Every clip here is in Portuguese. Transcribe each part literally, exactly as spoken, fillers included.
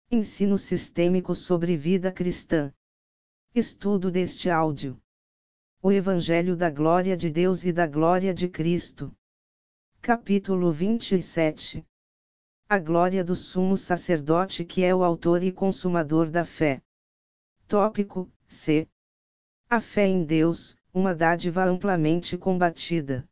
Ensino sistêmico sobre vida cristã. Estudo deste áudio. O Evangelho da Glória de Deus e da Glória de Cristo. Capítulo vinte e sete. A glória do sumo sacerdote que é o autor e consumador da fé. Tópico: C. A fé em Deus, uma dádiva amplamente combatida.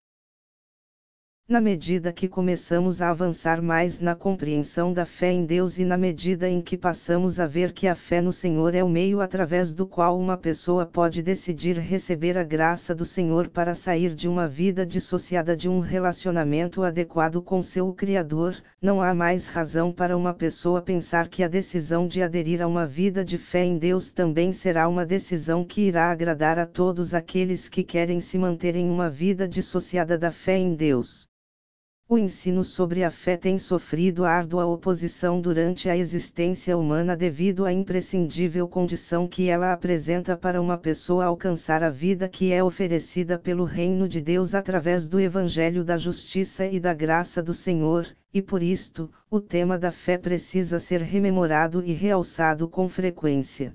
Na medida que começamos a avançar mais na compreensão da fé em Deus e na medida em que passamos a ver que a fé no Senhor é o meio através do qual uma pessoa pode decidir receber a graça do Senhor para sair de uma vida dissociada de um relacionamento adequado com seu Criador, não há mais razão para uma pessoa pensar que a decisão de aderir a uma vida de fé em Deus também será uma decisão que irá agradar a todos aqueles que querem se manter em uma vida dissociada da fé em Deus. O ensino sobre a fé tem sofrido árdua oposição durante a existência humana devido à imprescindível condição que ela apresenta para uma pessoa alcançar a vida que é oferecida pelo Reino de Deus através do Evangelho da Justiça e da Graça do Senhor, e por isto, o tema da fé precisa ser rememorado e realçado com frequência.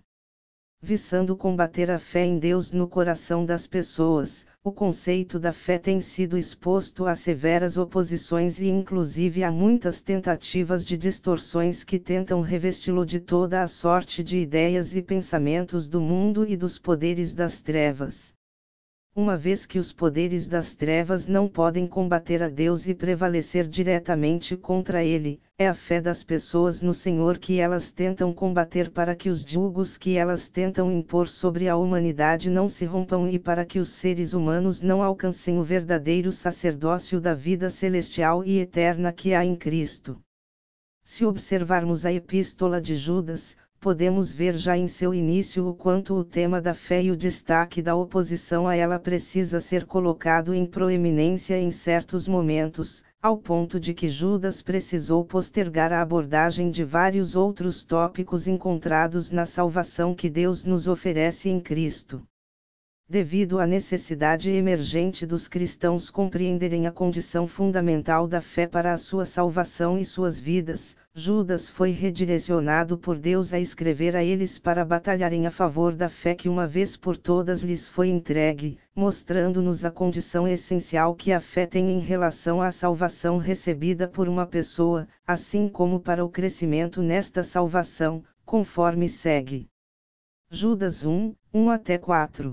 Visando combater a fé em Deus no coração das pessoas, o conceito da fé tem sido exposto a severas oposições e inclusive a muitas tentativas de distorções que tentam revesti-lo de toda a sorte de ideias e pensamentos do mundo e dos poderes das trevas. Uma vez que os poderes das trevas não podem combater a Deus e prevalecer diretamente contra ele, é a fé das pessoas no Senhor que elas tentam combater para que os julgos que elas tentam impor sobre a humanidade não se rompam e para que os seres humanos não alcancem o verdadeiro sacerdócio da vida celestial e eterna que há em Cristo. Se observarmos a Epístola de Judas, podemos ver já em seu início o quanto o tema da fé e o destaque da oposição a ela precisa ser colocado em proeminência em certos momentos, ao ponto de que Judas precisou postergar a abordagem de vários outros tópicos encontrados na salvação que Deus nos oferece em Cristo. Devido à necessidade emergente dos cristãos compreenderem a condição fundamental da fé para a sua salvação e suas vidas, Judas foi redirecionado por Deus a escrever a eles para batalharem a favor da fé que uma vez por todas lhes foi entregue, mostrando-nos a condição essencial que a fé tem em relação à salvação recebida por uma pessoa, assim como para o crescimento nesta salvação, conforme segue. Judas um, um até quatro.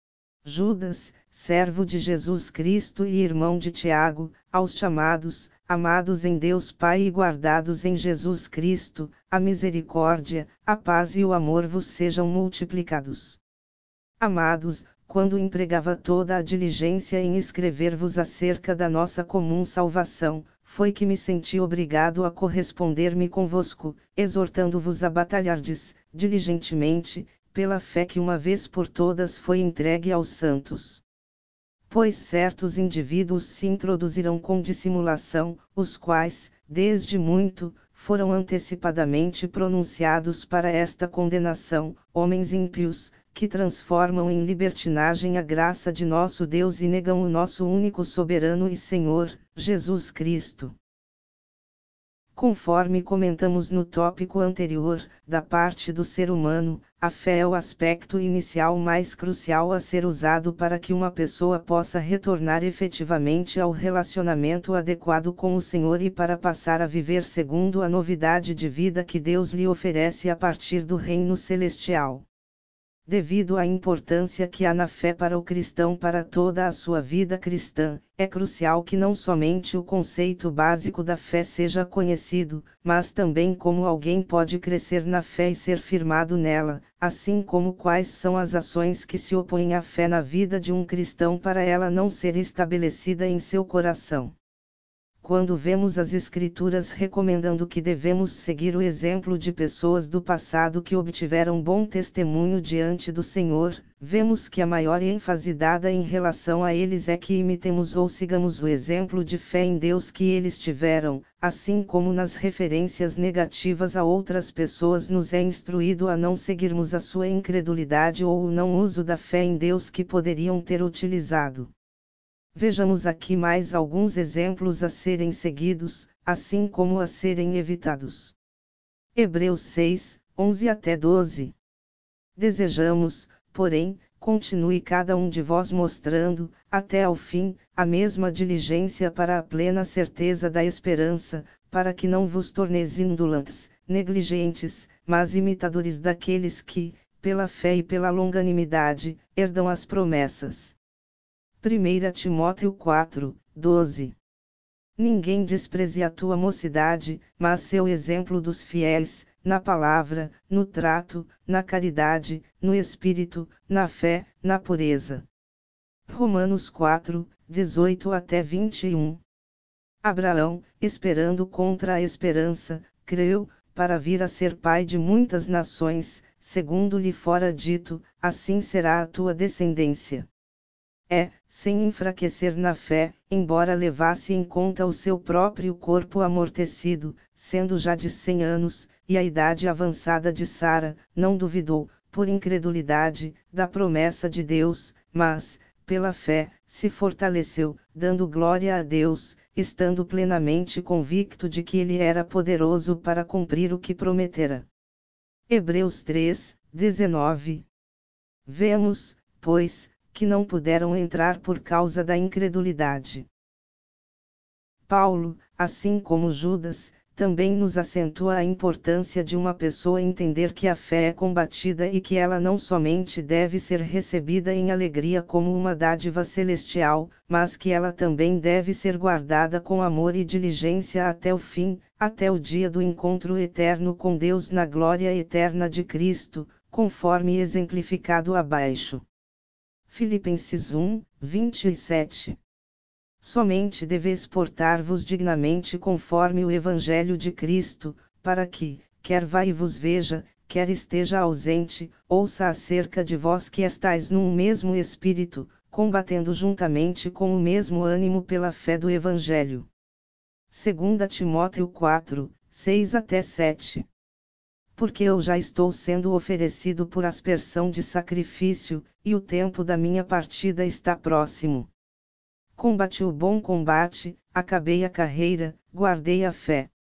Judas, servo de Jesus Cristo e irmão de Tiago, aos chamados, amados em Deus Pai e guardados em Jesus Cristo, a misericórdia, a paz e o amor vos sejam multiplicados. Amados, quando empregava toda a diligência em escrever-vos acerca da nossa comum salvação, foi que me senti obrigado a corresponder-me convosco, exortando-vos a batalhardes, diligentemente, pela fé que uma vez por todas foi entregue aos santos. Pois certos indivíduos se introduzirão com dissimulação, os quais, desde muito, foram antecipadamente pronunciados para esta condenação, homens ímpios, que transformam em libertinagem a graça de nosso Deus e negam o nosso único soberano e Senhor, Jesus Cristo. Conforme comentamos no tópico anterior, da parte do ser humano, a fé é o aspecto inicial mais crucial a ser usado para que uma pessoa possa retornar efetivamente ao relacionamento adequado com o Senhor e para passar a viver segundo a novidade de vida que Deus lhe oferece a partir do reino celestial. Devido à importância que há na fé para o cristão para toda a sua vida cristã, é crucial que não somente o conceito básico da fé seja conhecido, mas também como alguém pode crescer na fé e ser firmado nela, assim como quais são as ações que se opõem à fé na vida de um cristão para ela não ser estabelecida em seu coração. Quando vemos as Escrituras recomendando que devemos seguir o exemplo de pessoas do passado que obtiveram bom testemunho diante do Senhor, vemos que a maior ênfase dada em relação a eles é que imitemos ou sigamos o exemplo de fé em Deus que eles tiveram, assim como nas referências negativas a outras pessoas nos é instruído a não seguirmos a sua incredulidade ou o não uso da fé em Deus que poderiam ter utilizado. Vejamos aqui mais alguns exemplos a serem seguidos, assim como a serem evitados. Hebreus seis, onze até doze. Desejamos, porém, continue cada um de vós mostrando, até ao fim, a mesma diligência para a plena certeza da esperança, para que não vos torneis indolentes, negligentes, mas imitadores daqueles que, pela fé e pela longanimidade, herdam as promessas. primeira Timóteo quatro, doze. Ninguém despreze a tua mocidade, mas seu exemplo dos fiéis, na palavra, no trato, na caridade, no espírito, na fé, na pureza. Romanos quatro, dezoito até vinte e um. Abraão, esperando contra a esperança, creu, para vir a ser pai de muitas nações, segundo lhe fora dito, assim será a tua descendência. É, sem enfraquecer na fé, embora levasse em conta o seu próprio corpo amortecido, sendo já de cem anos, e a idade avançada de Sara, não duvidou, por incredulidade, da promessa de Deus, mas, pela fé, se fortaleceu, dando glória a Deus, estando plenamente convicto de que Ele era poderoso para cumprir o que prometera. Hebreus três, dezenove. Vemos, pois, que não puderam entrar por causa da incredulidade. Paulo, assim como Judas, também nos acentua a importância de uma pessoa entender que a fé é combatida e que ela não somente deve ser recebida em alegria como uma dádiva celestial, mas que ela também deve ser guardada com amor e diligência até o fim, até o dia do encontro eterno com Deus na glória eterna de Cristo, conforme exemplificado abaixo. Filipenses um, vinte e sete. Somente deveis portar-vos dignamente conforme o Evangelho de Cristo, para que, quer vá e vos veja, quer esteja ausente, ouça acerca de vós que estáis num mesmo espírito, combatendo juntamente com o mesmo ânimo pela fé do Evangelho. segunda Timóteo quatro, seis até sete. Porque eu já estou sendo oferecido por aspersão de sacrifício, e o tempo da minha partida está próximo. Combati o bom combate, acabei a carreira, guardei a fé.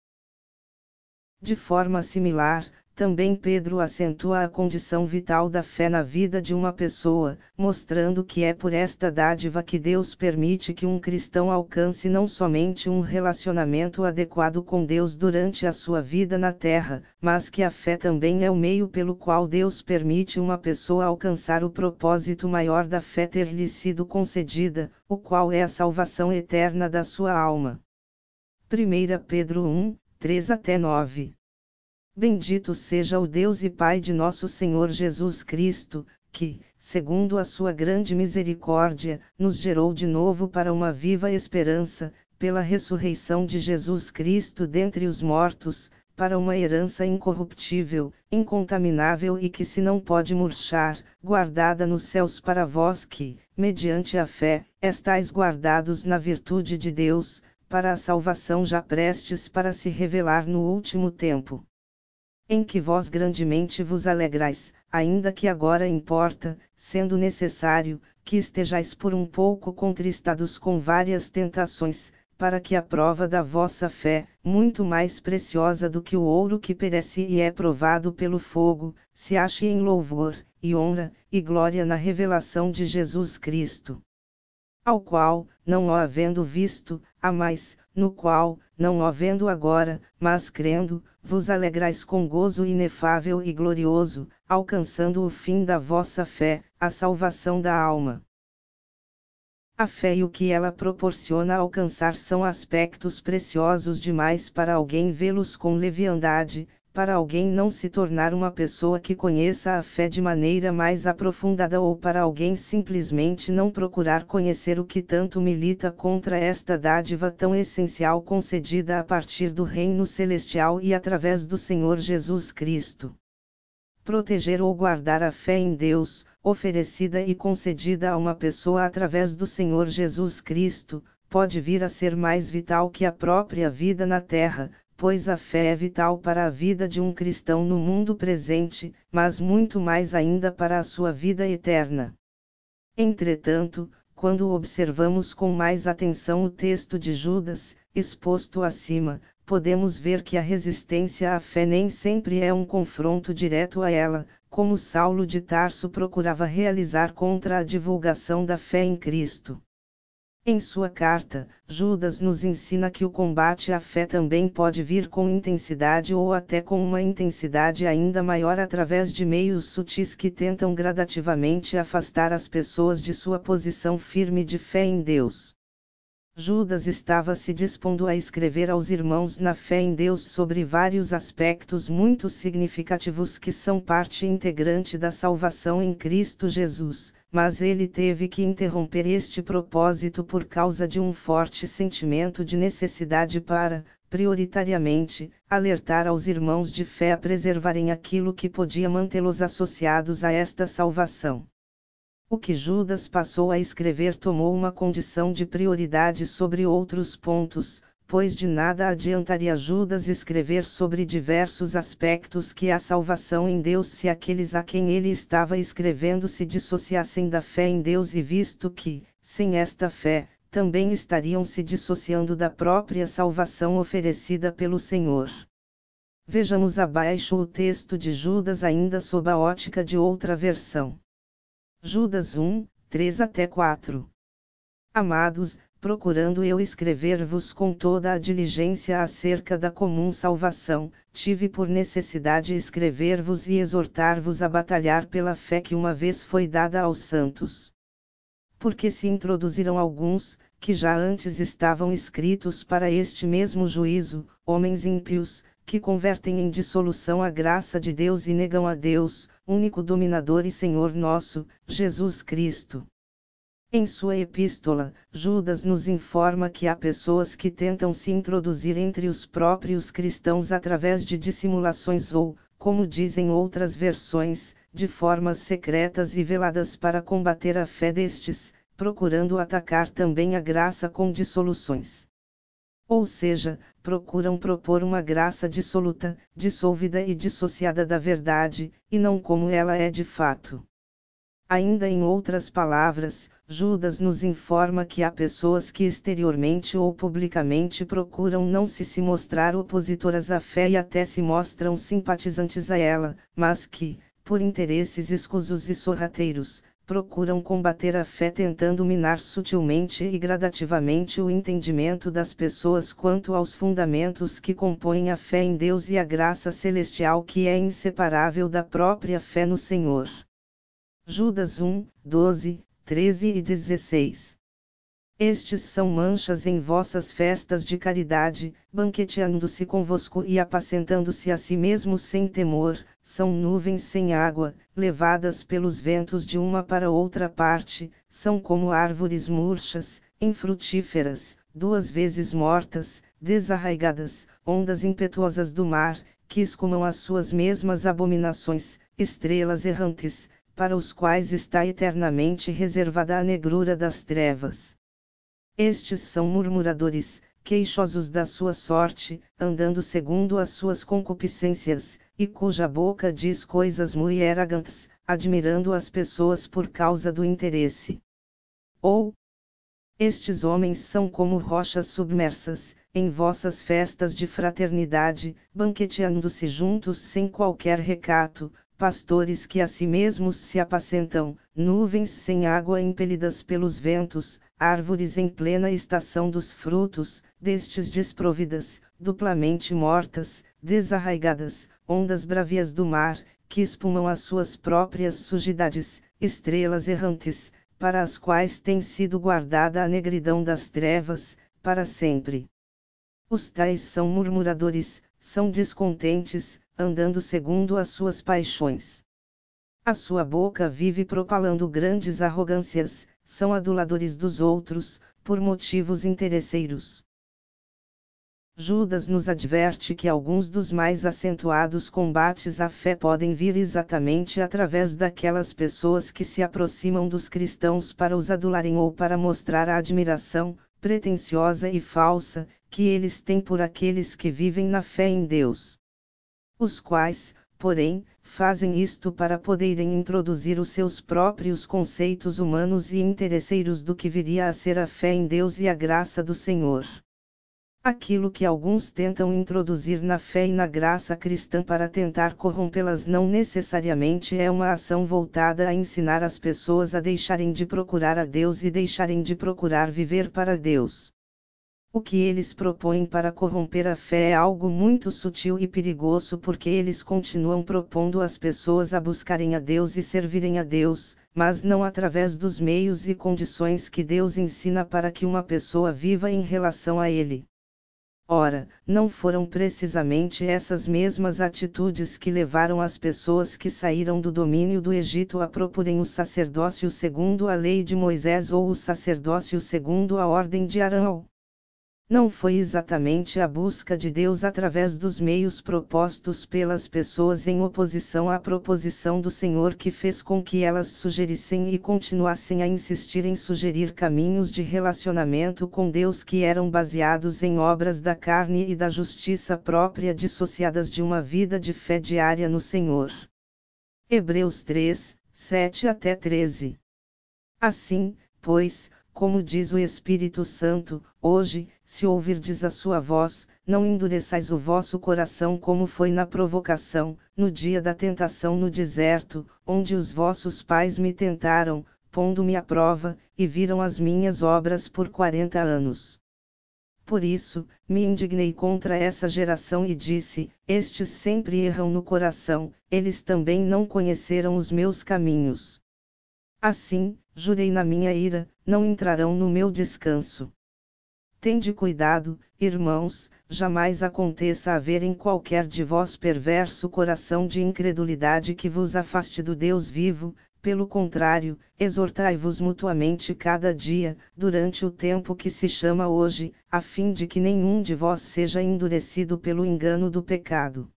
De forma similar, também Pedro acentua a condição vital da fé na vida de uma pessoa, mostrando que é por esta dádiva que Deus permite que um cristão alcance não somente um relacionamento adequado com Deus durante a sua vida na terra, mas que a fé também é o meio pelo qual Deus permite uma pessoa alcançar o propósito maior da fé ter-lhe sido concedida, o qual é a salvação eterna da sua alma. primeira Pedro um, três até nove. Bendito seja o Deus e Pai de nosso Senhor Jesus Cristo, que, segundo a sua grande misericórdia, nos gerou de novo para uma viva esperança, pela ressurreição de Jesus Cristo dentre os mortos, para uma herança incorruptível, incontaminável e que se não pode murchar, guardada nos céus para vós que, mediante a fé, estáis guardados na virtude de Deus, para a salvação já prestes para se revelar no último tempo. Em que vós grandemente vos alegrais, ainda que agora importa, sendo necessário, que estejais por um pouco contristados com várias tentações, para que a prova da vossa fé, muito mais preciosa do que o ouro que perece e é provado pelo fogo, se ache em louvor, e honra, e glória na revelação de Jesus Cristo. Ao qual, não o havendo visto, há mais, no qual, não o havendo agora, mas crendo, vos alegrais com gozo inefável e glorioso, alcançando o fim da vossa fé, a salvação da alma. A fé e o que ela proporciona alcançar são aspectos preciosos demais para alguém vê-los com leviandade, para alguém não se tornar uma pessoa que conheça a fé de maneira mais aprofundada ou para alguém simplesmente não procurar conhecer o que tanto milita contra esta dádiva tão essencial concedida a partir do reino celestial e através do Senhor Jesus Cristo. Proteger ou guardar a fé em Deus, oferecida e concedida a uma pessoa através do Senhor Jesus Cristo, pode vir a ser mais vital que a própria vida na terra, pois a fé é vital para a vida de um cristão no mundo presente, mas muito mais ainda para a sua vida eterna. Entretanto, quando observamos com mais atenção o texto de Judas, exposto acima, podemos ver que a resistência à fé nem sempre é um confronto direto a ela, como Saulo de Tarso procurava realizar contra a divulgação da fé em Cristo. Em sua carta, Judas nos ensina que o combate à fé também pode vir com intensidade ou até com uma intensidade ainda maior através de meios sutis que tentam gradativamente afastar as pessoas de sua posição firme de fé em Deus. Judas estava se dispondo a escrever aos irmãos na fé em Deus sobre vários aspectos muito significativos que são parte integrante da salvação em Cristo Jesus, mas ele teve que interromper este propósito por causa de um forte sentimento de necessidade para, prioritariamente, alertar aos irmãos de fé a preservarem aquilo que podia mantê-los associados a esta salvação. O que Judas passou a escrever tomou uma condição de prioridade sobre outros pontos, pois de nada adiantaria Judas escrever sobre diversos aspectos que a salvação em Deus se aqueles a quem ele estava escrevendo se dissociassem da fé em Deus e visto que, sem esta fé, também estariam se dissociando da própria salvação oferecida pelo Senhor. Vejamos abaixo o texto de Judas ainda sob a ótica de outra versão. Judas um, três até quatro. Amados, procurando eu escrever-vos com toda a diligência acerca da comum salvação, tive por necessidade escrever-vos e exortar-vos a batalhar pela fé que uma vez foi dada aos santos. Porque se introduziram alguns, que já antes estavam escritos para este mesmo juízo, homens ímpios, que convertem em dissolução a graça de Deus e negam a Deus, único dominador e Senhor nosso, Jesus Cristo. Em sua epístola, Judas nos informa que há pessoas que tentam se introduzir entre os próprios cristãos através de dissimulações ou, como dizem outras versões, de formas secretas e veladas para combater a fé destes, procurando atacar também a graça com dissoluções. Ou seja, procuram propor uma graça dissoluta, dissolvida e dissociada da verdade, e não como ela é de fato. Ainda em outras palavras, Judas nos informa que há pessoas que exteriormente ou publicamente procuram não se se mostrar opositoras à fé e até se mostram simpatizantes a ela, mas que, por interesses escusos e sorrateiros, procuram combater a fé tentando minar sutilmente e gradativamente o entendimento das pessoas quanto aos fundamentos que compõem a fé em Deus e a graça celestial que é inseparável da própria fé no Senhor. Judas um, doze, treze e dezesseis. Estes são manchas em vossas festas de caridade, banqueteando-se convosco e apacentando-se a si mesmos sem temor, são nuvens sem água, levadas pelos ventos de uma para outra parte, são como árvores murchas, infrutíferas, duas vezes mortas, desarraigadas, ondas impetuosas do mar, que escumam as suas mesmas abominações, estrelas errantes, para os quais está eternamente reservada a negrura das trevas. Estes são murmuradores, queixosos da sua sorte, andando segundo as suas concupiscências, e cuja boca diz coisas muito arrogantes, admirando as pessoas por causa do interesse. Ou, estes homens são como rochas submersas, em vossas festas de fraternidade, banqueteando-se juntos sem qualquer recato, pastores que a si mesmos se apacentam, nuvens sem água impelidas pelos ventos, árvores em plena estação dos frutos, destes desprovidas, duplamente mortas, desarraigadas, ondas bravias do mar, que espumam as suas próprias sujidades, estrelas errantes, para as quais tem sido guardada a negridão das trevas, para sempre. Os tais são murmuradores, são descontentes, andando segundo as suas paixões. A sua boca vive propalando grandes arrogâncias, são aduladores dos outros, por motivos interesseiros. Judas nos adverte que alguns dos mais acentuados combates à fé podem vir exatamente através daquelas pessoas que se aproximam dos cristãos para os adularem ou para mostrar a admiração, pretensiosa e falsa, que eles têm por aqueles que vivem na fé em Deus. Os quais, porém, fazem isto para poderem introduzir os seus próprios conceitos humanos e interesseiros do que viria a ser a fé em Deus e a graça do Senhor. Aquilo que alguns tentam introduzir na fé e na graça cristã para tentar corrompê-las não necessariamente é uma ação voltada a ensinar as pessoas a deixarem de procurar a Deus e deixarem de procurar viver para Deus. O que eles propõem para corromper a fé é algo muito sutil e perigoso porque eles continuam propondo às pessoas a buscarem a Deus e servirem a Deus, mas não através dos meios e condições que Deus ensina para que uma pessoa viva em relação a Ele. Ora, não foram precisamente essas mesmas atitudes que levaram as pessoas que saíram do domínio do Egito a proporem o sacerdócio segundo a lei de Moisés ou o sacerdócio segundo a ordem de Arão? Não foi exatamente a busca de Deus através dos meios propostos pelas pessoas em oposição à proposição do Senhor que fez com que elas sugerissem e continuassem a insistir em sugerir caminhos de relacionamento com Deus que eram baseados em obras da carne e da justiça própria dissociadas de uma vida de fé diária no Senhor. Hebreus três, sete até treze. Assim, pois, como diz o Espírito Santo, hoje, se ouvirdes a sua voz, não endureçais o vosso coração como foi na provocação, no dia da tentação no deserto, onde os vossos pais me tentaram, pondo-me à prova, e viram as minhas obras por quarenta anos. Por isso, me indignei contra essa geração e disse: estes sempre erram no coração, eles também não conheceram os meus caminhos. Assim, jurei na minha ira, não entrarão no meu descanso. Tende cuidado, irmãos, jamais aconteça haver em qualquer de vós perverso coração de incredulidade que vos afaste do Deus vivo, pelo contrário, exortai-vos mutuamente cada dia, durante o tempo que se chama hoje, a fim de que nenhum de vós seja endurecido pelo engano do pecado.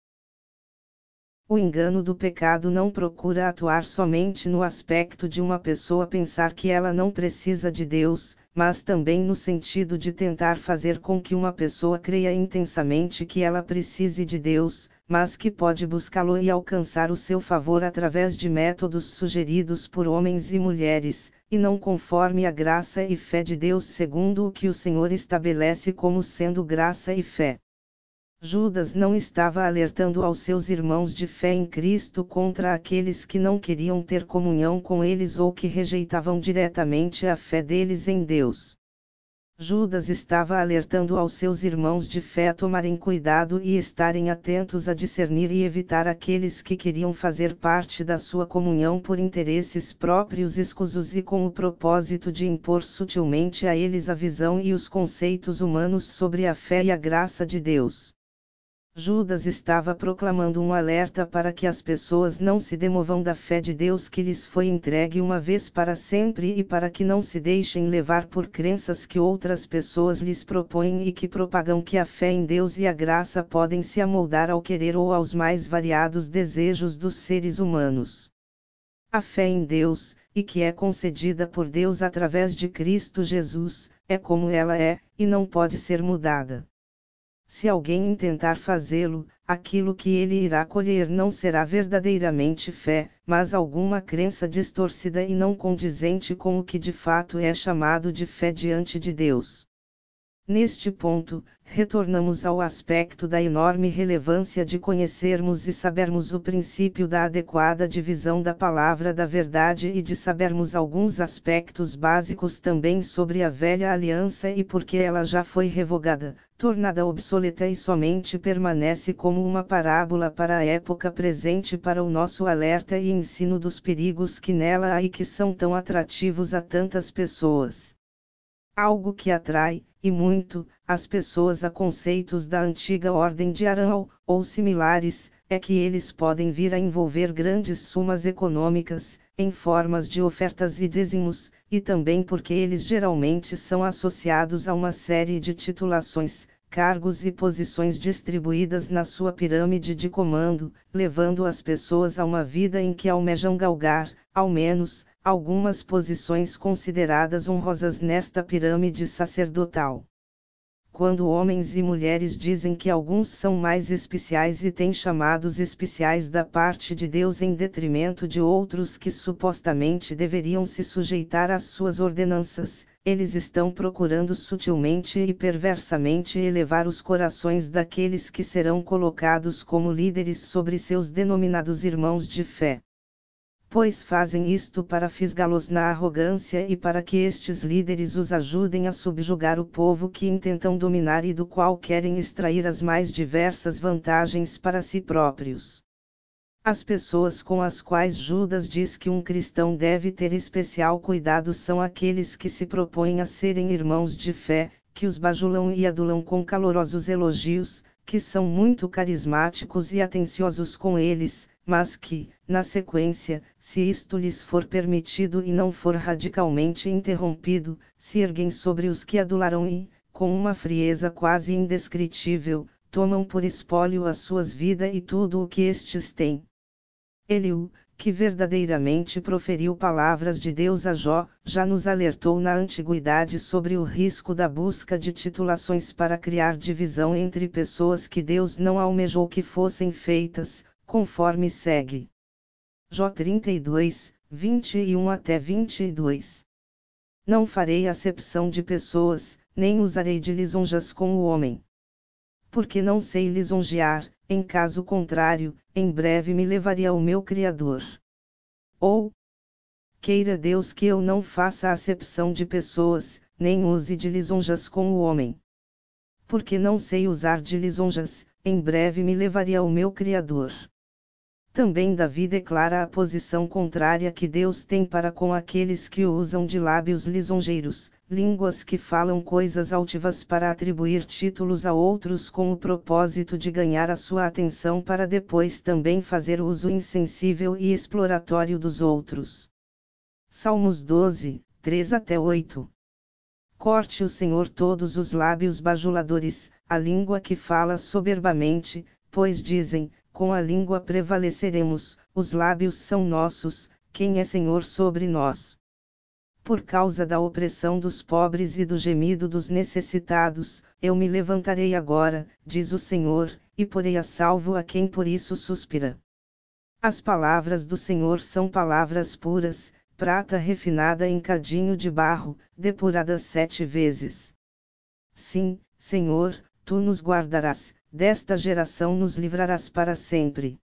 O engano do pecado não procura atuar somente no aspecto de uma pessoa pensar que ela não precisa de Deus, mas também no sentido de tentar fazer com que uma pessoa creia intensamente que ela precise de Deus, mas que pode buscá-lo e alcançar o seu favor através de métodos sugeridos por homens e mulheres, e não conforme a graça e fé de Deus segundo o que o Senhor estabelece como sendo graça e fé. Judas não estava alertando aos seus irmãos de fé em Cristo contra aqueles que não queriam ter comunhão com eles ou que rejeitavam diretamente a fé deles em Deus. Judas estava alertando aos seus irmãos de fé a tomarem cuidado e estarem atentos a discernir e evitar aqueles que queriam fazer parte da sua comunhão por interesses próprios escusos e com o propósito de impor sutilmente a eles a visão e os conceitos humanos sobre a fé e a graça de Deus. Judas estava proclamando um alerta para que as pessoas não se demovam da fé de Deus que lhes foi entregue uma vez para sempre e para que não se deixem levar por crenças que outras pessoas lhes propõem e que propagam que a fé em Deus e a graça podem se amoldar ao querer ou aos mais variados desejos dos seres humanos. A fé em Deus, e que é concedida por Deus através de Cristo Jesus, é como ela é, e não pode ser mudada. Se alguém intentar fazê-lo, aquilo que ele irá colher não será verdadeiramente fé, mas alguma crença distorcida e não condizente com o que de fato é chamado de fé diante de Deus. Neste ponto, retornamos ao aspecto da enorme relevância de conhecermos e sabermos o princípio da adequada divisão da palavra da verdade e de sabermos alguns aspectos básicos também sobre a velha aliança e por que ela já foi revogada, tornada obsoleta e somente permanece como uma parábola para a época presente para o nosso alerta e ensino dos perigos que nela há e que são tão atrativos a tantas pessoas. Algo que atrai, e muito, as pessoas a conceitos da antiga ordem de Arão, ou similares, é que eles podem vir a envolver grandes sumas econômicas, em formas de ofertas e dízimos, e também porque eles geralmente são associados a uma série de titulações, cargos e posições distribuídas na sua pirâmide de comando, levando as pessoas a uma vida em que almejam galgar, ao menos, algumas posições consideradas honrosas nesta pirâmide sacerdotal. quando homens e mulheres dizem que alguns são mais especiais e têm chamados especiais da parte de Deus em detrimento de outros que supostamente deveriam se sujeitar às suas ordenanças, eles estão procurando sutilmente e perversamente elevar os corações daqueles que serão colocados como líderes sobre seus denominados irmãos de fé. Pois fazem isto para fisgá-los na arrogância e para que estes líderes os ajudem a subjugar o povo que intentam dominar e do qual querem extrair as mais diversas vantagens para si próprios. As pessoas com as quais Judas diz que um cristão deve ter especial cuidado são aqueles que se propõem a serem irmãos de fé, que os bajulam e adulam com calorosos elogios, que são muito carismáticos e atenciosos com eles, mas que, na sequência, se isto lhes for permitido e não for radicalmente interrompido, se erguem sobre os que adularam e, com uma frieza quase indescritível, tomam por espólio as suas vidas e tudo o que estes têm. Eliú, que verdadeiramente proferiu palavras de Deus a Jó, já nos alertou na antiguidade sobre o risco da busca de titulações para criar divisão entre pessoas que Deus não almejou que fossem feitas, conforme segue. Jó trinta e dois, vinte e um até vinte e dois. Não farei acepção de pessoas, nem usarei de lisonjas com o homem. Porque não sei lisonjear, em caso contrário, em breve me levaria o meu Criador. Ou, queira Deus que eu não faça acepção de pessoas, nem use de lisonjas com o homem. Porque não sei usar de lisonjas, em breve me levaria o meu Criador. Também Davi declara a posição contrária que Deus tem para com aqueles que usam de lábios lisonjeiros, línguas que falam coisas altivas para atribuir títulos a outros com o propósito de ganhar a sua atenção para depois também fazer uso insensível e exploratório dos outros. Salmos doze, três até oito. Corte o Senhor todos os lábios bajuladores, a língua que fala soberbamente, pois dizem, com a língua prevaleceremos, os lábios são nossos, quem é Senhor sobre nós? Por causa da opressão dos pobres e do gemido dos necessitados, eu me levantarei agora, diz o Senhor, e porei a salvo a quem por isso suspira. As palavras do Senhor são palavras puras, prata refinada em cadinho de barro, depurada sete vezes. Sim, Senhor, tu nos guardarás, desta geração nos livrarás para sempre.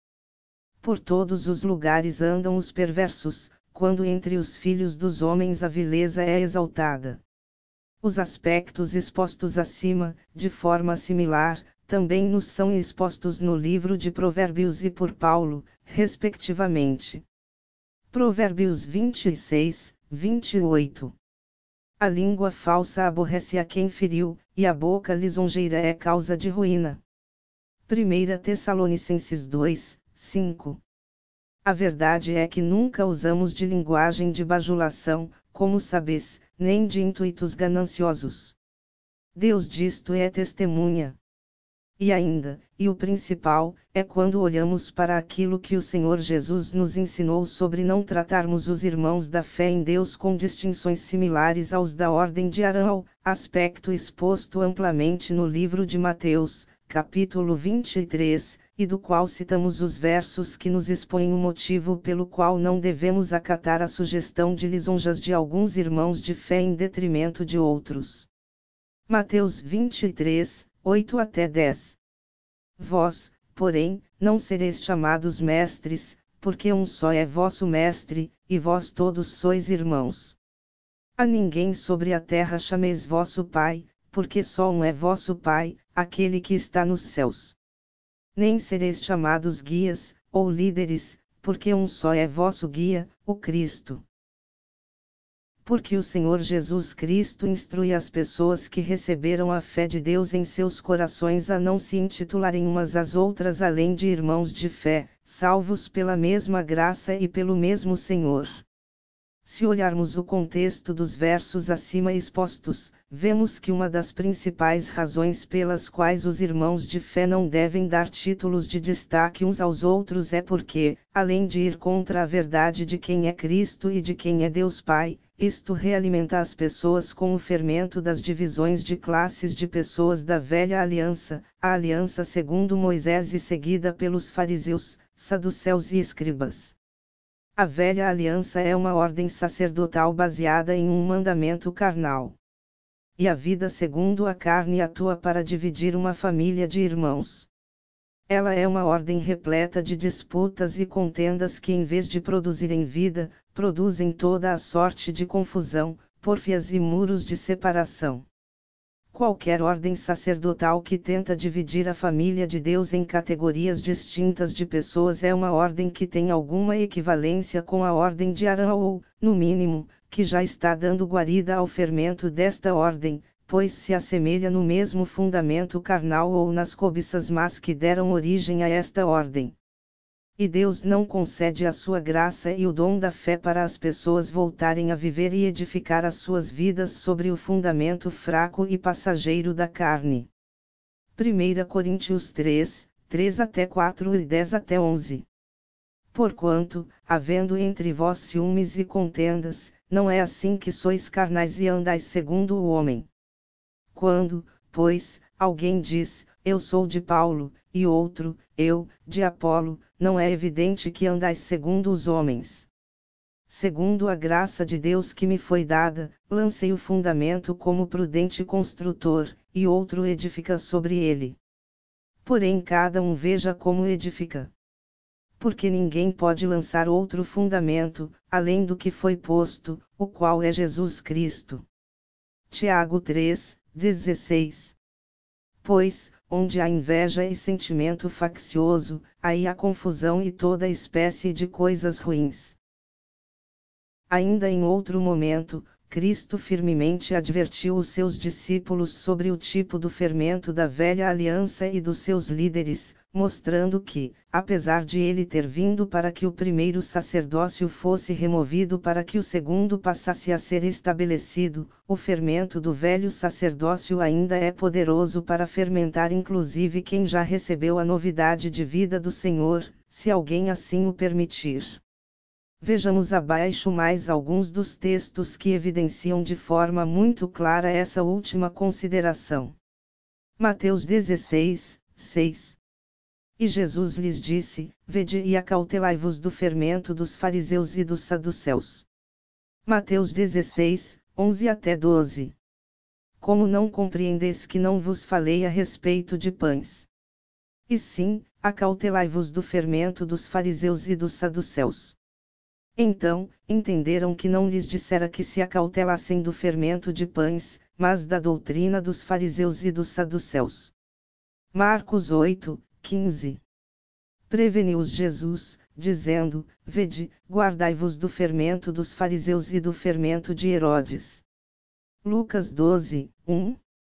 Por todos os lugares andam os perversos, quando entre os filhos dos homens a vileza é exaltada. Os aspectos expostos acima, de forma similar, também nos são expostos no livro de Provérbios e por Paulo, respectivamente. Provérbios vinte e seis, vinte e oito. A língua falsa aborrece a quem feriu, e a boca lisonjeira é causa de ruína. primeira Tessalonicenses dois, cinco. A verdade é que nunca usamos de linguagem de bajulação, como sabes, nem de intuitos gananciosos. Deus disto é testemunha. E ainda, e o principal, é quando olhamos para aquilo que o Senhor Jesus nos ensinou sobre não tratarmos os irmãos da fé em Deus com distinções similares aos da ordem de Arão, aspecto exposto amplamente no livro de Mateus, capítulo vinte e três, e do qual citamos os versos que nos expõem o motivo pelo qual não devemos acatar a sugestão de lisonjas de alguns irmãos de fé em detrimento de outros. Mateus vinte e três, oito até dez. Vós, porém, não sereis chamados mestres, porque um só é vosso mestre, e vós todos sois irmãos. A ninguém sobre a terra chameis vosso Pai, porque só um é vosso Pai, aquele que está nos céus. Nem sereis chamados guias, ou líderes, porque um só é vosso guia, o Cristo. Porque o Senhor Jesus Cristo instrui as pessoas que receberam a fé de Deus em seus corações a não se intitularem umas às outras além de irmãos de fé, salvos pela mesma graça e pelo mesmo Senhor. Se olharmos o contexto dos versos acima expostos, vemos que uma das principais razões pelas quais os irmãos de fé não devem dar títulos de destaque uns aos outros é porque, além de ir contra a verdade de quem é Cristo e de quem é Deus Pai, isto realimenta as pessoas com o fermento das divisões de classes de pessoas da velha aliança, a aliança segundo Moisés e seguida pelos fariseus, saduceus e escribas. A velha aliança é uma ordem sacerdotal baseada em um mandamento carnal. E a vida segundo a carne atua para dividir uma família de irmãos. Ela é uma ordem repleta de disputas e contendas que, em vez de produzirem vida, produzem toda a sorte de confusão, pórfias e muros de separação. Qualquer ordem sacerdotal que tenta dividir a família de Deus em categorias distintas de pessoas é uma ordem que tem alguma equivalência com a ordem de Arão ou, no mínimo, que já está dando guarida ao fermento desta ordem, pois se assemelha no mesmo fundamento carnal ou nas cobiças más que deram origem a esta ordem. E Deus não concede a sua graça e o dom da fé para as pessoas voltarem a viver e edificar as suas vidas sobre o fundamento fraco e passageiro da carne. primeira Coríntios três, três até quatro e dez até onze. Porquanto, havendo entre vós ciúmes e contendas, não é assim que sois carnais e andais segundo o homem. Quando, pois, alguém diz, eu sou de Paulo, e outro, eu, de Apolo, não é evidente que andais segundo os homens. Segundo a graça de Deus que me foi dada, lancei o fundamento como prudente construtor, e outro edifica sobre ele. Porém cada um veja como edifica. Porque ninguém pode lançar outro fundamento, além do que foi posto, o qual é Jesus Cristo. Tiago três, dezesseis. Pois, onde há inveja e sentimento faccioso, aí há confusão e toda espécie de coisas ruins. Ainda em outro momento, Cristo firmemente advertiu os seus discípulos sobre o tipo do fermento da velha aliança e dos seus líderes, mostrando que, apesar de ele ter vindo para que o primeiro sacerdócio fosse removido para que o segundo passasse a ser estabelecido, o fermento do velho sacerdócio ainda é poderoso para fermentar inclusive quem já recebeu a novidade de vida do Senhor, se alguém assim o permitir. Vejamos abaixo mais alguns dos textos que evidenciam de forma muito clara essa última consideração. Mateus dezesseis, seis. E Jesus lhes disse, vede e acautelai-vos do fermento dos fariseus e dos saduceus. Mateus dezesseis, onze até doze. Como não compreendeis que não vos falei a respeito de pães? E sim, acautelai-vos do fermento dos fariseus e dos saduceus. Então, entenderam que não lhes dissera que se acautelassem do fermento de pães, mas da doutrina dos fariseus e dos saduceus. Marcos oito, quinze. Preveniu-os Jesus, dizendo, vede, guardai-vos do fermento dos fariseus e do fermento de Herodes. Lucas doze, um.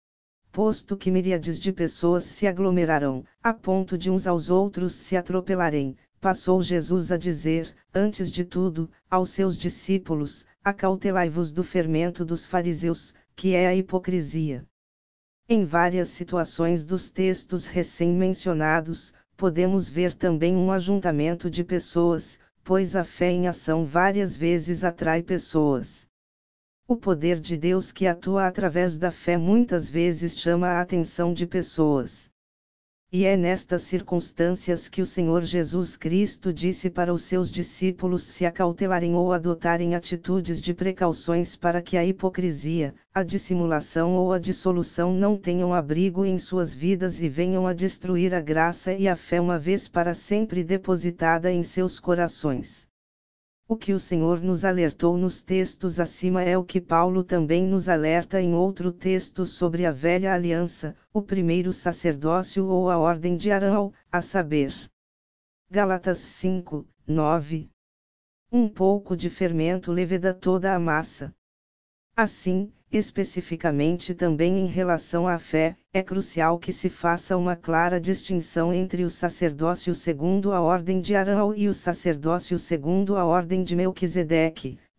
Posto que miríades de pessoas se aglomerarão, a ponto de uns aos outros se atropelarem, passou Jesus a dizer, antes de tudo, aos seus discípulos, acautelai-vos do fermento dos fariseus, que é a hipocrisia. Em várias situações dos textos recém-mencionados, podemos ver também um ajuntamento de pessoas, pois a fé em ação várias vezes atrai pessoas. O poder de Deus que atua através da fé muitas vezes chama a atenção de pessoas. E é nestas circunstâncias que o Senhor Jesus Cristo disse para os seus discípulos se acautelarem ou adotarem atitudes de precauções para que a hipocrisia, a dissimulação ou a dissolução não tenham abrigo em suas vidas e venham a destruir a graça e a fé uma vez para sempre depositada em seus corações. O que o Senhor nos alertou nos textos acima é o que Paulo também nos alerta em outro texto sobre a velha aliança, o primeiro sacerdócio ou a ordem de Arão, a saber. Gálatas cinco, nove. Um pouco de fermento leveda toda a massa. Assim, especificamente também em relação à fé, é crucial que se faça uma clara distinção entre o sacerdócio segundo a ordem de Arão e o sacerdócio segundo a ordem de Melquisedeque,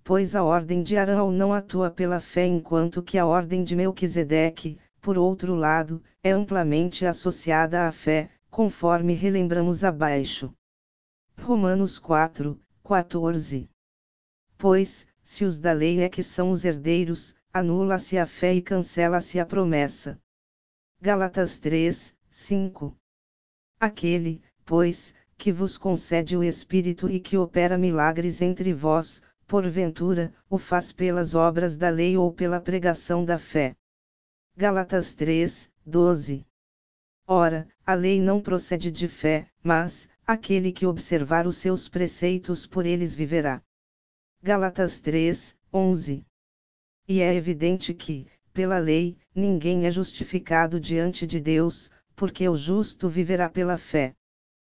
pois a ordem de Arão não atua pela fé enquanto que a ordem de Melquisedeque, por outro lado, é amplamente associada à fé, conforme relembramos abaixo. Romanos quatro, quatorze. Pois, se os da lei é que são os herdeiros, anula-se a fé e cancela-se a promessa. Gálatas três, cinco. Aquele, pois, que vos concede o Espírito e que opera milagres entre vós, porventura, o faz pelas obras da lei ou pela pregação da fé. Gálatas três, doze. Ora, a lei não procede de fé, mas, aquele que observar os seus preceitos por eles viverá. Gálatas três, onze. E é evidente que, pela lei, ninguém é justificado diante de Deus, porque o justo viverá pela fé.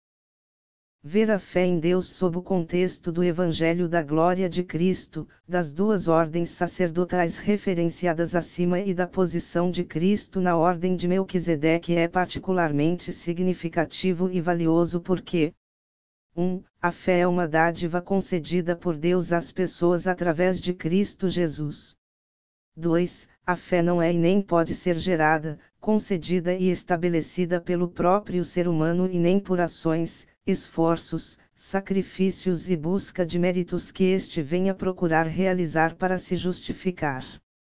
Ver a fé em Deus sob o contexto do Evangelho da Glória de Cristo, das duas ordens sacerdotais referenciadas acima e da posição de Cristo na ordem de Melquisedeque é particularmente significativo e valioso porque um A fé é uma dádiva concedida por Deus às pessoas através de Cristo Jesus. dois A fé não é e nem pode ser gerada, concedida e estabelecida pelo próprio ser humano e nem por ações, esforços, sacrifícios e busca de méritos que este venha procurar realizar para se justificar.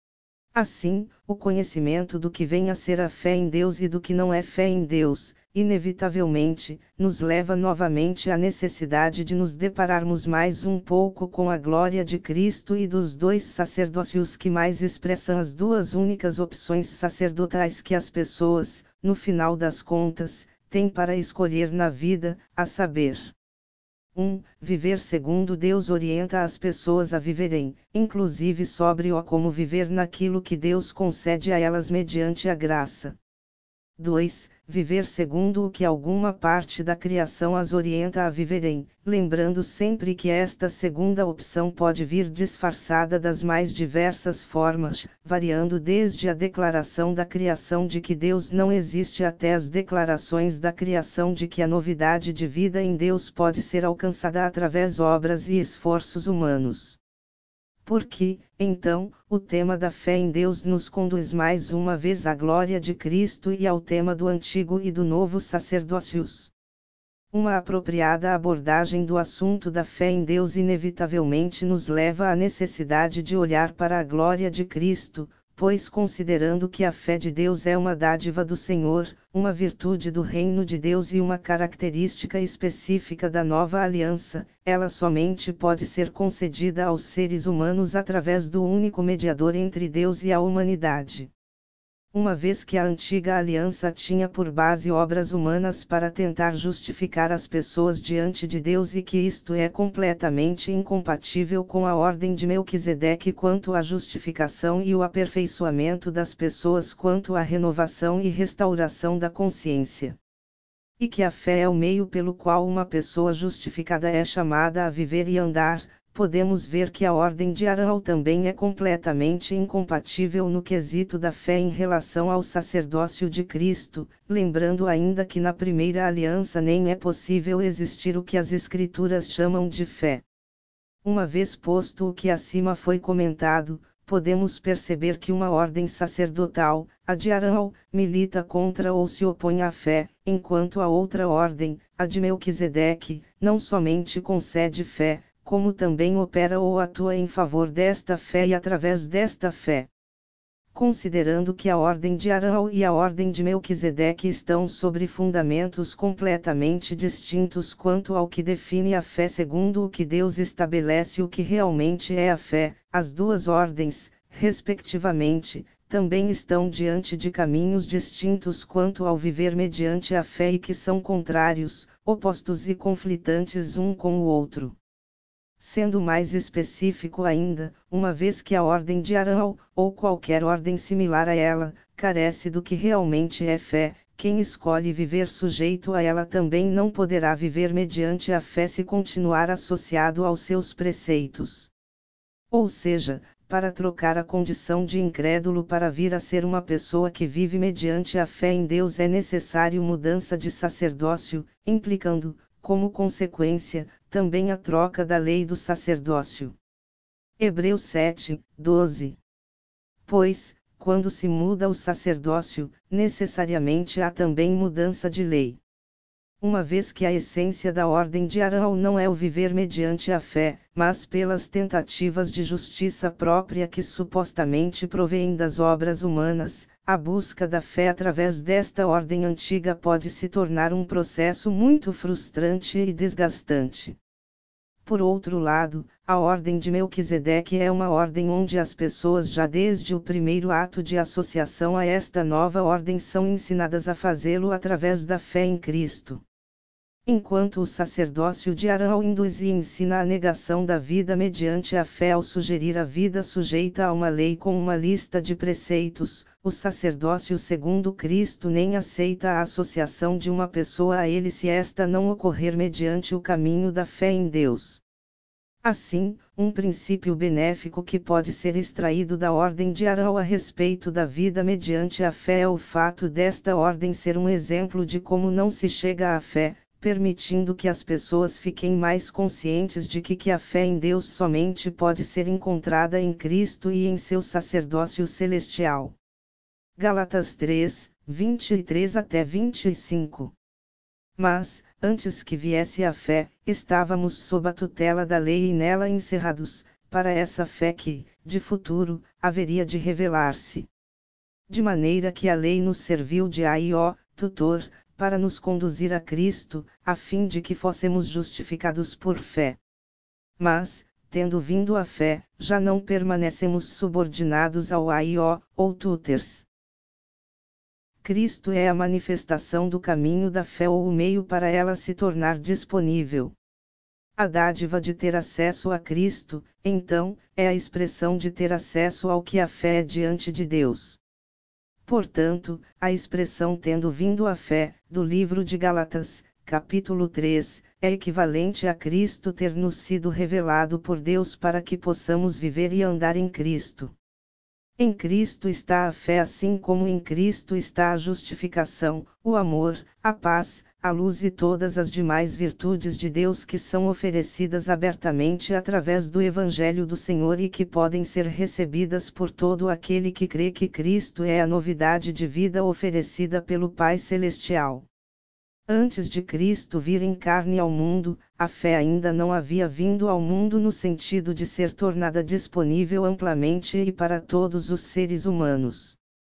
Assim, o conhecimento do que vem a ser a fé em Deus e do que não é fé em Deus, inevitavelmente, nos leva novamente à necessidade de nos depararmos mais um pouco com a glória de Cristo e dos dois sacerdócios que mais expressam as duas únicas opções sacerdotais que as pessoas, no final das contas, têm para escolher na vida, a saber. um Viver segundo Deus orienta as pessoas a viverem, inclusive sobre o como viver naquilo que Deus concede a elas mediante a graça. dois Viver segundo o que alguma parte da criação as orienta a viverem, lembrando sempre que esta segunda opção pode vir disfarçada das mais diversas formas, variando desde a declaração da criação de que Deus não existe até as declarações da criação de que a novidade de vida em Deus pode ser alcançada através de obras e esforços humanos. Porque, então, o tema da fé em Deus nos conduz mais uma vez à glória de Cristo e ao tema do Antigo e do Novo Sacerdócios. Uma apropriada abordagem do assunto da fé em Deus inevitavelmente nos leva à necessidade de olhar para a glória de Cristo, pois considerando que a fé de Deus é uma dádiva do Senhor, uma virtude do reino de Deus e uma característica específica da nova aliança, ela somente pode ser concedida aos seres humanos através do único mediador entre Deus e a humanidade. Uma vez que a antiga aliança tinha por base obras humanas para tentar justificar as pessoas diante de Deus e que isto é completamente incompatível com a ordem de Melquisedeque quanto à justificação e o aperfeiçoamento das pessoas quanto à renovação e restauração da consciência. E que a fé é o meio pelo qual uma pessoa justificada é chamada a viver e andar, podemos ver que a ordem de Arão também é completamente incompatível no quesito da fé em relação ao sacerdócio de Cristo, lembrando ainda que na primeira aliança nem é possível existir o que as Escrituras chamam de fé. Uma vez posto o que acima foi comentado, podemos perceber que uma ordem sacerdotal, a de Arão, milita contra ou se opõe à fé, enquanto a outra ordem, a de Melquisedeque, não somente concede fé, como também opera ou atua em favor desta fé e através desta fé. Considerando que a ordem de Arão e a ordem de Melquisedeque estão sobre fundamentos completamente distintos quanto ao que define a fé segundo o que Deus estabelece o que realmente é a fé, as duas ordens, respectivamente, também estão diante de caminhos distintos quanto ao viver mediante a fé e que são contrários, opostos e conflitantes um com o outro. Sendo mais específico ainda, uma vez que a ordem de Arão, ou qualquer ordem similar a ela, carece do que realmente é fé, quem escolhe viver sujeito a ela também não poderá viver mediante a fé se continuar associado aos seus preceitos. Ou seja, para trocar a condição de incrédulo para vir a ser uma pessoa que vive mediante a fé em Deus é necessário mudança de sacerdócio, implicando, como consequência, também a troca da lei do sacerdócio. Hebreus sete, doze. Pois, quando se muda o sacerdócio, necessariamente há também mudança de lei. Uma vez que a essência da ordem de Arão não é o viver mediante a fé, mas pelas tentativas de justiça própria que supostamente provêm das obras humanas, a busca da fé através desta ordem antiga pode se tornar um processo muito frustrante e desgastante. Por outro lado, a ordem de Melquisedeque é uma ordem onde as pessoas já desde o primeiro ato de associação a esta nova ordem são ensinadas a fazê-lo através da fé em Cristo. Enquanto o sacerdócio de Arão induz e ensina a negação da vida mediante a fé ao sugerir a vida sujeita a uma lei com uma lista de preceitos, o sacerdócio segundo Cristo nem aceita a associação de uma pessoa a ele se esta não ocorrer mediante o caminho da fé em Deus. Assim, um princípio benéfico que pode ser extraído da ordem de Arão a respeito da vida mediante a fé é o fato desta ordem ser um exemplo de como não se chega à fé, permitindo que as pessoas fiquem mais conscientes de que, que a fé em Deus somente pode ser encontrada em Cristo e em seu sacerdócio celestial. Gálatas três, vinte e três até vinte e cinco. Mas, antes que viesse a fé, estávamos sob a tutela da lei e nela encerrados, para essa fé que, de futuro, haveria de revelar-se. De maneira que a lei nos serviu de aio, tutor, para nos conduzir a Cristo, a fim de que fôssemos justificados por fé. Mas, tendo vindo a fé, já não permanecemos subordinados ao aio, ou tutors. Cristo é a manifestação do caminho da fé ou o meio para ela se tornar disponível. A dádiva de ter acesso a Cristo, então, é a expressão de ter acesso ao que a fé é diante de Deus. Portanto, a expressão tendo vindo a fé, do livro de Gálatas, capítulo três, é equivalente a Cristo ter nos sido revelado por Deus para que possamos viver e andar em Cristo. Em Cristo está a fé assim como em Cristo está a justificação, o amor, a paz, a luz e todas as demais virtudes de Deus que são oferecidas abertamente através do Evangelho do Senhor e que podem ser recebidas por todo aquele que crê que Cristo é a novidade de vida oferecida pelo Pai Celestial. Antes de Cristo vir em carne ao mundo, a fé ainda não havia vindo ao mundo no sentido de ser tornada disponível amplamente e para todos os seres humanos.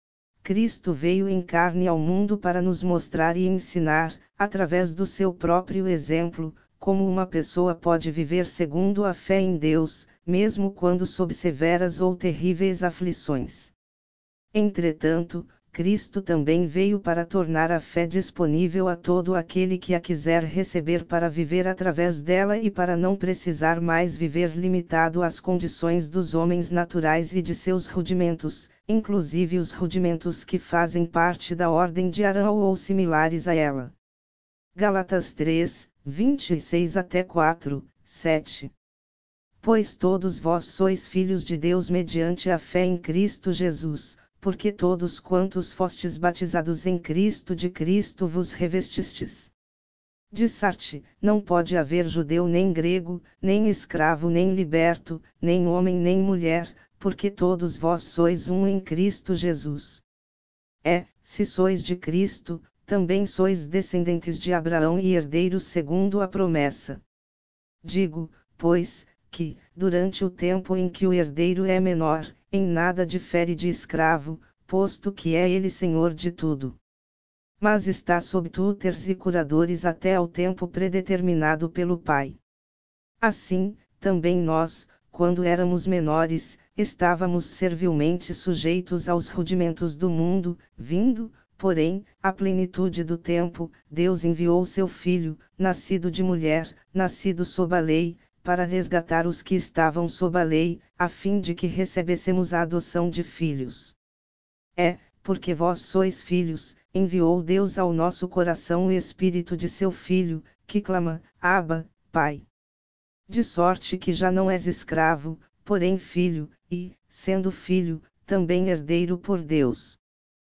Cristo veio em carne ao mundo para nos mostrar e ensinar, através do seu próprio exemplo, como uma pessoa pode viver segundo a fé em Deus, mesmo quando sob severas ou terríveis aflições. Entretanto, Cristo também veio para tornar a fé disponível a todo aquele que a quiser receber para viver através dela e para não precisar mais viver limitado às condições dos homens naturais e de seus rudimentos, inclusive os rudimentos que fazem parte da ordem de Arão ou similares a ela. Gálatas três, vinte e seis até quatro, sete. Pois todos vós sois filhos de Deus mediante a fé em Cristo Jesus, porque todos quantos fostes batizados em Cristo de Cristo vos revestistes. Dissarte, não pode haver judeu nem grego, nem escravo nem liberto, nem homem nem mulher, porque todos vós sois um em Cristo Jesus. É, se sois de Cristo, também sois descendentes de Abraão e herdeiros segundo a promessa. Digo, pois, que, durante o tempo em que o herdeiro é menor, em nada difere de escravo, posto que é ele senhor de tudo. Mas está sob tutores e curadores até ao tempo predeterminado pelo Pai. Assim, também nós, quando éramos menores, estávamos servilmente sujeitos aos rudimentos do mundo, vindo, porém, à plenitude do tempo, Deus enviou seu Filho, nascido de mulher, nascido sob a lei, para resgatar os que estavam sob a lei, a fim de que recebêssemos a adoção de filhos. É, porque vós sois filhos, enviou Deus ao nosso coração o Espírito de seu Filho, que clama, Abba, Pai. De sorte que já não és escravo, porém filho, e, sendo filho, também herdeiro por Deus.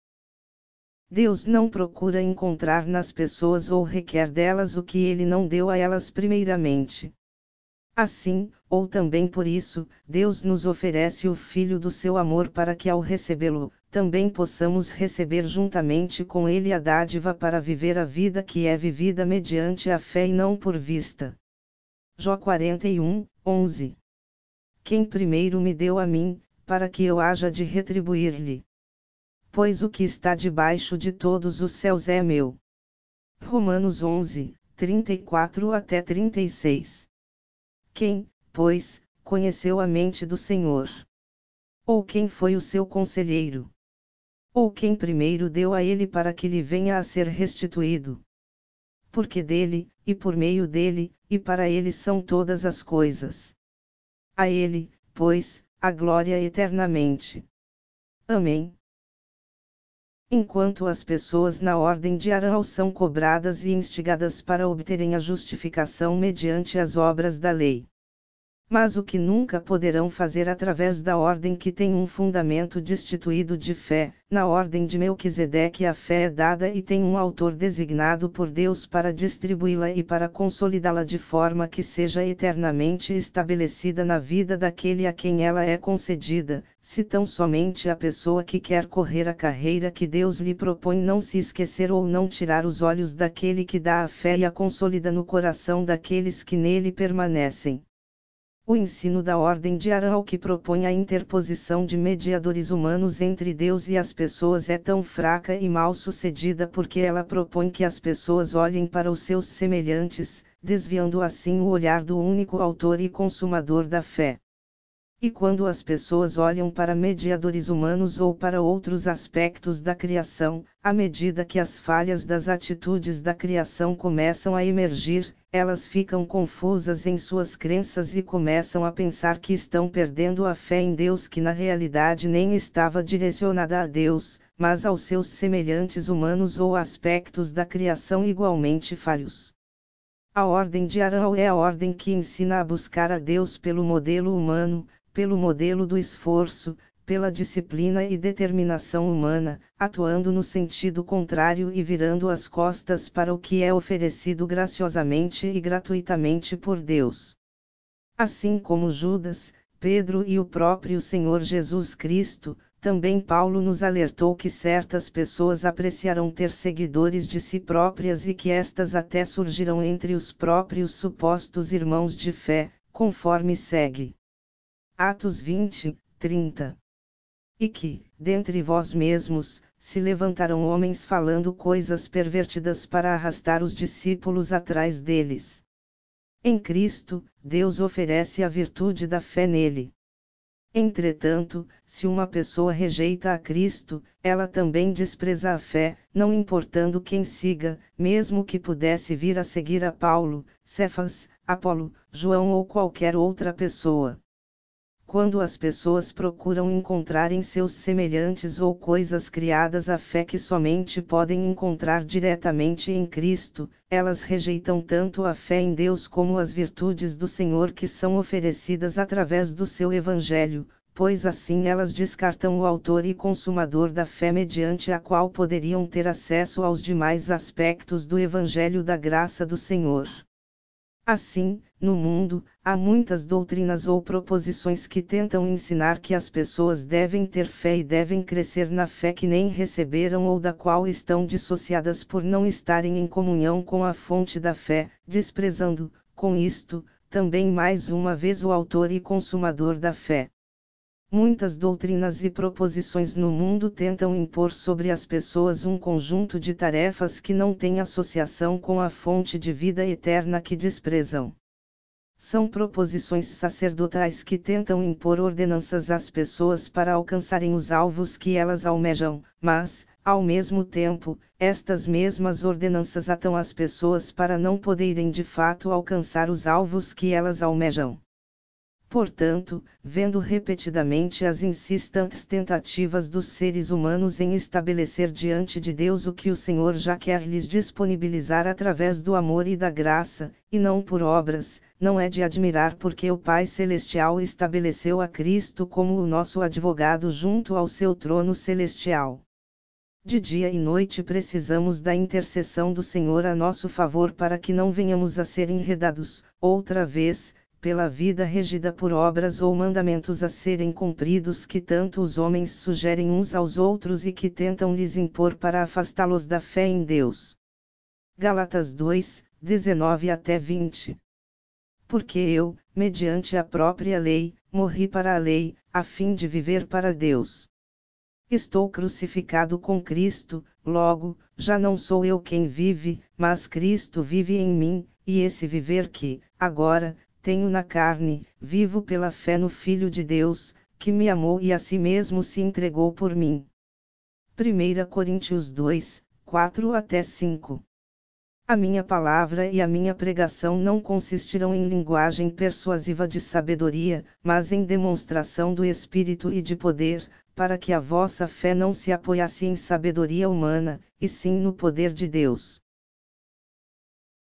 Deus não procura encontrar nas pessoas ou requer delas o que ele não deu a elas primeiramente. Assim, ou também por isso, Deus nos oferece o Filho do seu amor para que ao recebê-lo, também possamos receber juntamente com ele a dádiva para viver a vida que é vivida mediante a fé e não por vista. Jó quarenta e um, onze. Quem primeiro me deu a mim, para que eu haja de retribuir-lhe. Pois o que está debaixo de todos os céus é meu. Romanos onze, trinta e quatro até trinta e seis. Quem, pois, conheceu a mente do Senhor? Ou quem foi o seu conselheiro? Ou quem primeiro deu a ele para que lhe venha a ser restituído? Porque dele, e por meio dele, e para ele são todas as coisas. A ele, pois, a glória eternamente. Amém. Enquanto as pessoas na ordem de Arão são cobradas e instigadas para obterem a justificação mediante as obras da lei. Mas o que nunca poderão fazer através da ordem que tem um fundamento destituído de fé, na ordem de Melquisedeque a fé é dada e tem um autor designado por Deus para distribuí-la e para consolidá-la de forma que seja eternamente estabelecida na vida daquele a quem ela é concedida, se tão somente a pessoa que quer correr a carreira que Deus lhe propõe não se esquecer ou não tirar os olhos daquele que dá a fé e a consolida no coração daqueles que nele permanecem. O ensino da ordem de Arão que propõe a interposição de mediadores humanos entre Deus e as pessoas é tão fraca e mal sucedida porque ela propõe que as pessoas olhem para os seus semelhantes, desviando assim o olhar do único autor e consumador da fé. E quando as pessoas olham para mediadores humanos ou para outros aspectos da criação, à medida que as falhas das atitudes da criação começam a emergir, elas ficam confusas em suas crenças e começam a pensar que estão perdendo a fé em Deus que na realidade nem estava direcionada a Deus, mas aos seus semelhantes humanos ou aspectos da criação igualmente falhos. A ordem de Arão é a ordem que ensina a buscar a Deus pelo modelo humano, pelo modelo do esforço, pela disciplina e determinação humana, atuando no sentido contrário e virando as costas para o que é oferecido graciosamente e gratuitamente por Deus. Assim como Judas, Pedro e o próprio Senhor Jesus Cristo, também Paulo nos alertou que certas pessoas apreciarão ter seguidores de si próprias e que estas até surgirão entre os próprios supostos irmãos de fé, conforme segue. Atos vinte, trinta. E que, dentre vós mesmos, se levantaram homens falando coisas pervertidas para arrastar os discípulos atrás deles. Em Cristo, Deus oferece a virtude da fé nele. Entretanto, se uma pessoa rejeita a Cristo, ela também despreza a fé, não importando quem siga, mesmo que pudesse vir a seguir a Paulo, Cefas, Apolo, João ou qualquer outra pessoa. Quando as pessoas procuram encontrar em seus semelhantes ou coisas criadas a fé que somente podem encontrar diretamente em Cristo, elas rejeitam tanto a fé em Deus como as virtudes do Senhor que são oferecidas através do seu Evangelho, pois assim elas descartam o autor e consumador da fé mediante a qual poderiam ter acesso aos demais aspectos do Evangelho da graça do Senhor. Assim, no mundo, há muitas doutrinas ou proposições que tentam ensinar que as pessoas devem ter fé e devem crescer na fé que nem receberam ou da qual estão dissociadas por não estarem em comunhão com a fonte da fé, desprezando, com isto, também mais uma vez o autor e consumador da fé. Muitas doutrinas e proposições no mundo tentam impor sobre as pessoas um conjunto de tarefas que não têm associação com a fonte de vida eterna que desprezam. São proposições sacerdotais que tentam impor ordenanças às pessoas para alcançarem os alvos que elas almejam, mas, ao mesmo tempo, estas mesmas ordenanças atam as pessoas para não poderem de fato alcançar os alvos que elas almejam. Portanto, vendo repetidamente as insistentes tentativas dos seres humanos em estabelecer diante de Deus o que o Senhor já quer lhes disponibilizar através do amor e da graça, e não por obras, não é de admirar porque o Pai Celestial estabeleceu a Cristo como o nosso advogado junto ao seu trono celestial. De dia e noite precisamos da intercessão do Senhor a nosso favor para que não venhamos a ser enredados, outra vez, pela vida regida por obras ou mandamentos a serem cumpridos que tanto os homens sugerem uns aos outros e que tentam lhes impor para afastá-los da fé em Deus. Gálatas dois, dezenove até vinte. Porque eu, mediante a própria lei, morri para a lei, a fim de viver para Deus. Estou crucificado com Cristo, logo, já não sou eu quem vive, mas Cristo vive em mim, e esse viver que, agora, tenho na carne, vivo pela fé no Filho de Deus, que me amou e a si mesmo se entregou por mim. primeira Coríntios dois, quatro até cinco. A minha palavra e a minha pregação não consistirão em linguagem persuasiva de sabedoria, mas em demonstração do Espírito e de poder, para que a vossa fé não se apoiasse em sabedoria humana, e sim no poder de Deus.